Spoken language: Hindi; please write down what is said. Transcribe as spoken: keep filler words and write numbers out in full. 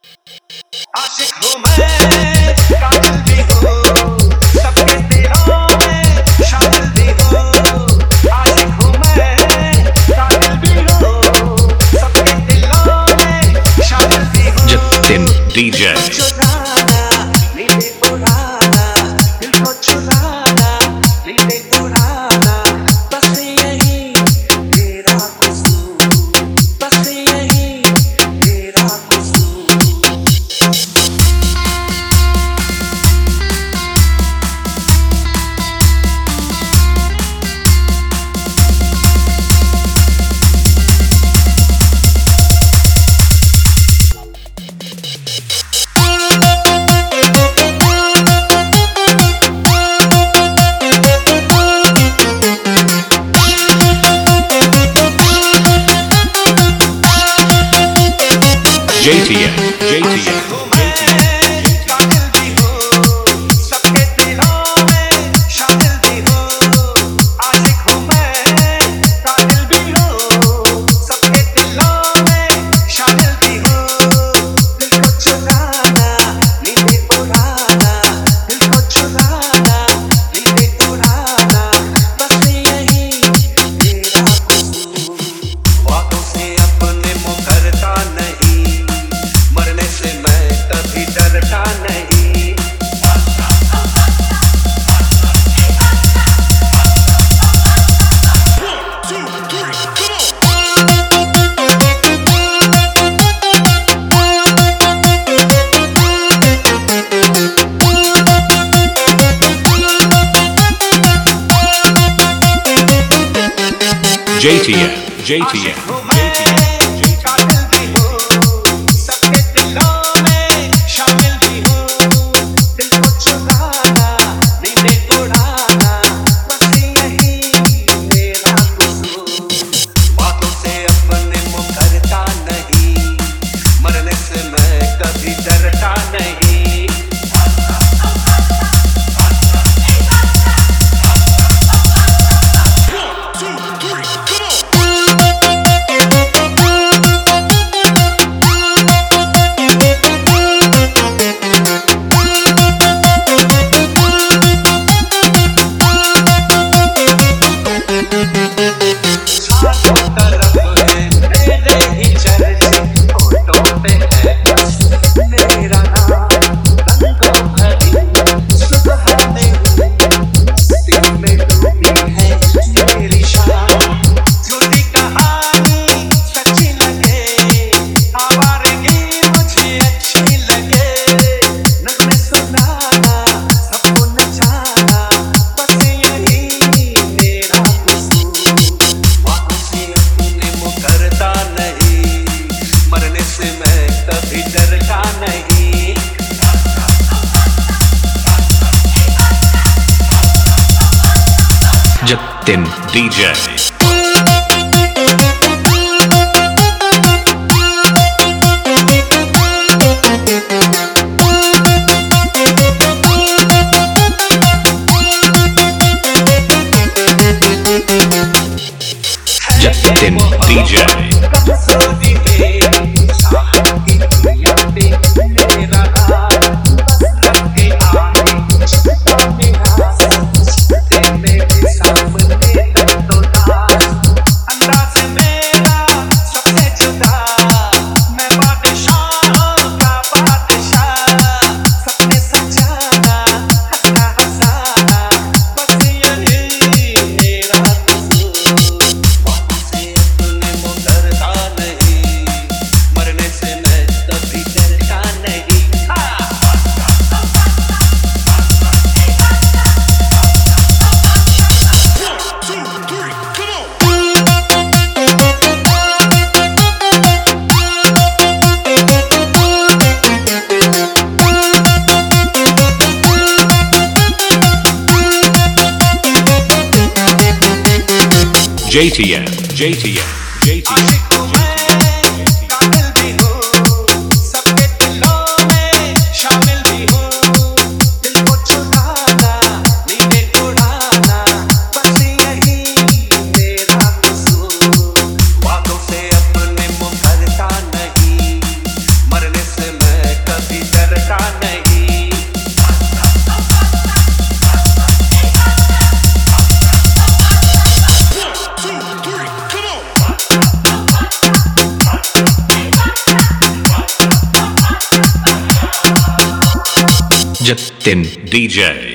आशिक हूँ मैं, कातिल भी हूँ, सबके दिलों में शामिल भी हूँ। आशिक हूँ मैं, कातिल भी हूँ, सबके दिलों में शामिल भी हूँ। जतिन डीजे चुराना, नींदें उड़ाना, दिल को चुराना, नींदें उड़ाना, बस यही तेरा कसूर, बस यही तेरा कसूर। J T N J T N J T N J T N Jatind D J Jatind D J J T N J T N J T N वादों से अपने मुकरता नहीं, मरने से मैं जतिन D J